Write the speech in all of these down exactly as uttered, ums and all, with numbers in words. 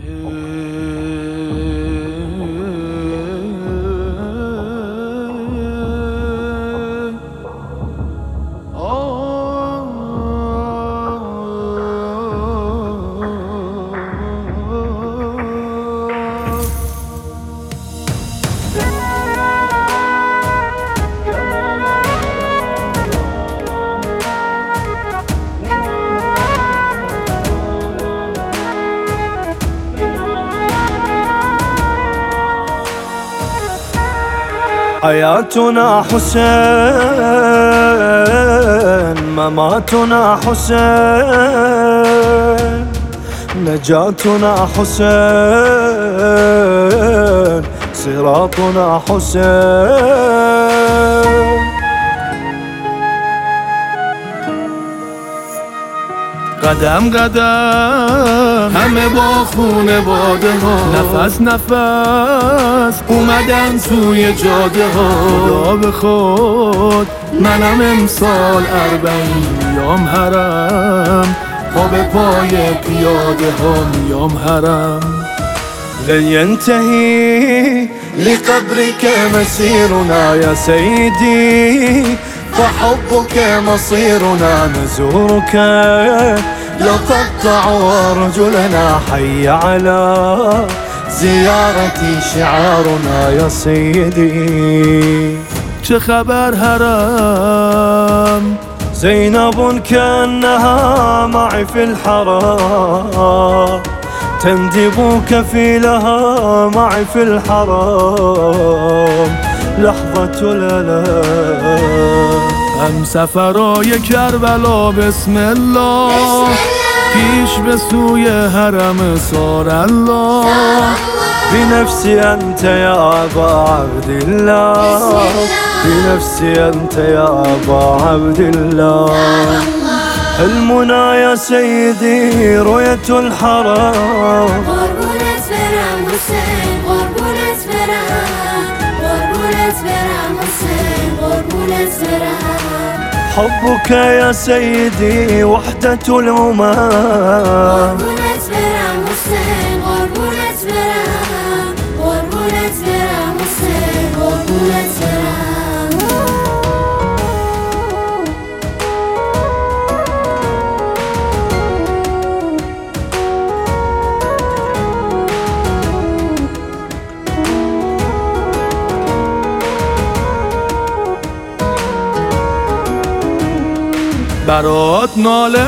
حياتنا حسين، مماتنا حسين، نجاتنا حسين، صراطنا حسين. قدم قدم همه با خونه باده ها، نفس نفس اومدن توی جاده ها. خدا به خود منم امسال اربعین میام حرم، پا به پای پیاده ها میام حرم. لن ينتهي لقبرك مسيرنا يا سيدي، فحبك مصيرنا. نزورك يقطع أرجلنا، حي على زيارتي شعارنا يا سيدي. چه خبر حرم؟ زينب كأنها معي في الحرام، تندب كفيلها معي في الحرام، لحظة الألم. هم سفرای کربلا بسم الله، پیش به سوی حرم سار الله. بنفسي أنت يا أبا عبد الله، بنفسي أنت يا أبا عبد الله. حلمنا يا سيدي رؤية الحرام، قربونت برم حسین، قربونت برم، قربونت برم حسین، قربونت برم. حبك يا سيدي وحدة الأمم. قربونت برم حسین، قربونت برم، قربونت برم حسین، قربونت برم. برات ناله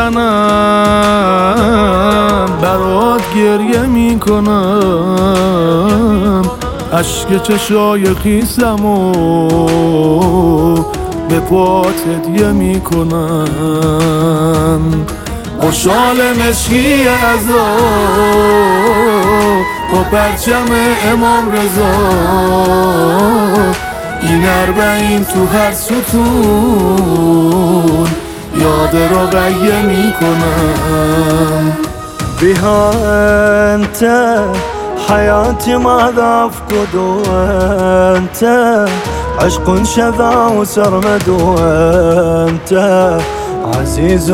میزنم، برات گریه میکنم، اشک چشای خیسم و به پات هدیه میکنم. خوشحال مشکی عزا با پرچم امام رضا، این اربعین تو هر ستون یاد رو قیه میکنم. بها أنت حياتي ماذا أفقد، وأنت عشق شذا وسرمد، وأنت عزيز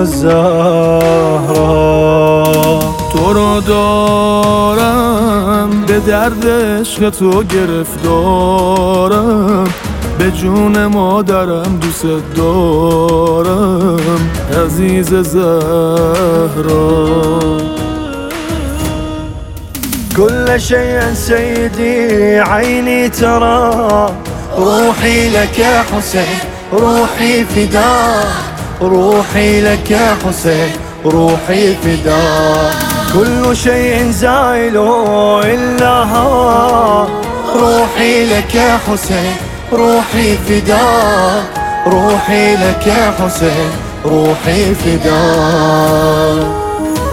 الزهراء. تو رو دارم، به درد عشق تو گرفتارم، به جون مادرم دوست دارم، عزیز زهرا. كل شيء سيدي عيني ترى، روحي لك يا حسين، روحي فداء، روحي لك يا حسين، روحي فداء. كل شيء زائل إلا هوى، روحي لك يا حسين، روحي فداء، روحي لك يا حسين، روحي فداء.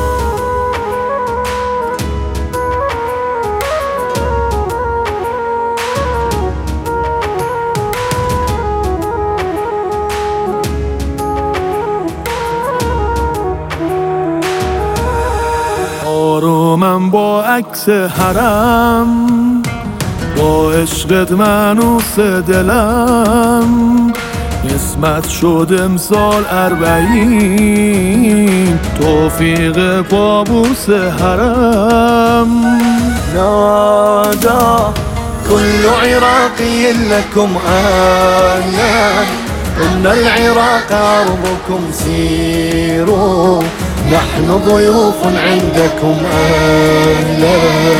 آرومم با عکس حرم، با عشقت منوس دلم، قسمت شد امسال اربعین، توفیق قابوس حرم. نادى كل عراقي لكم أهلا، إن العراق أرضكم سيروا، نحن ضيوف عندكم أهلا.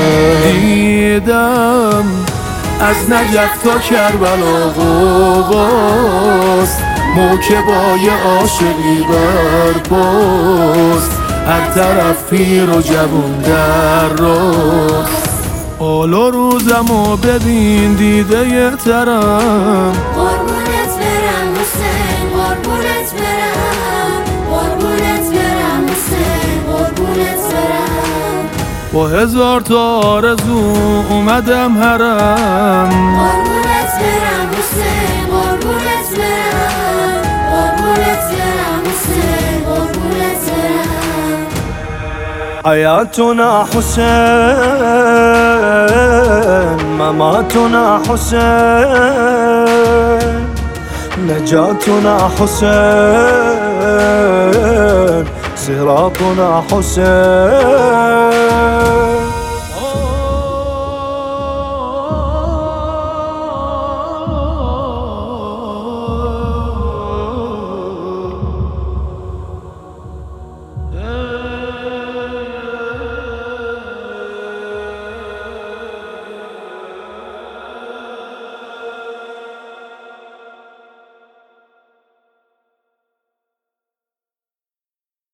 دیدم از نجف تا کربلا غوغاست، موکبای عاشقی برپاست، هر طرف پیر و جوون در راست. حالا روزمو ببین دیده یه ترم، قربونت برم حسین، قربونت برم، قربونت برم حسین، قربونت برم. با هزار تا آرزو اومدم حرم. قربونت برم حسین، قربونت برم، قربونت برم حسین، قربونت برم. حياتنا حسين، مماتنا حسين، نجاتنا حسين، صراطنا حسين.